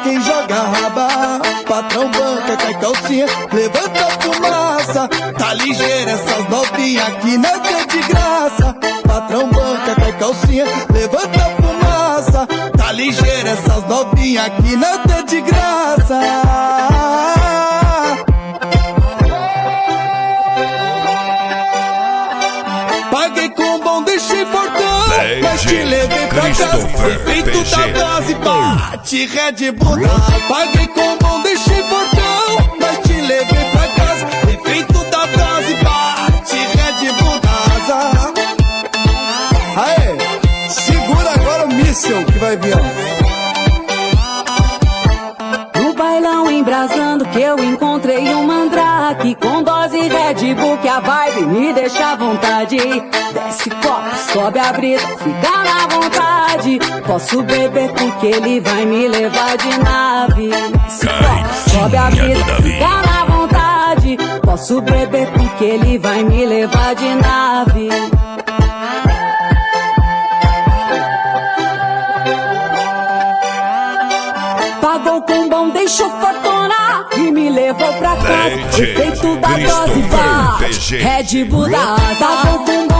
quem joga raba. Patrão banca, cai calcinha, levanta a fumaça. Tá ligeira essas novinhas aqui nada é de graça. Patrão banca, cai calcinha, levanta a fumaça. Tá ligeira essas novinhas aqui nada é de graça. Paguei com bom, deixei fortão, mas te levei pra casa. Efeito da dose, bate Red Bull. Paguei com bom, deixei fortão, mas te levei pra casa. Efeito da dose, bate Red Bull. Aê, segura agora o míssil que vai vir, ó. No bailão embrasando que eu encontrei um mandrake com dose Red Bull que a vibe me deixa à vontade. Desce copo, sobe a brisa, fica na vontade. Posso beber porque ele vai me levar de nave. Desce copo, sobe a brisa, fica na vontade. Posso beber porque ele vai me levar de nave. Pagou com bom, deixou fortuna e me levou pra casa. Efeito da dose, bate Red Bull da asa. Pagou com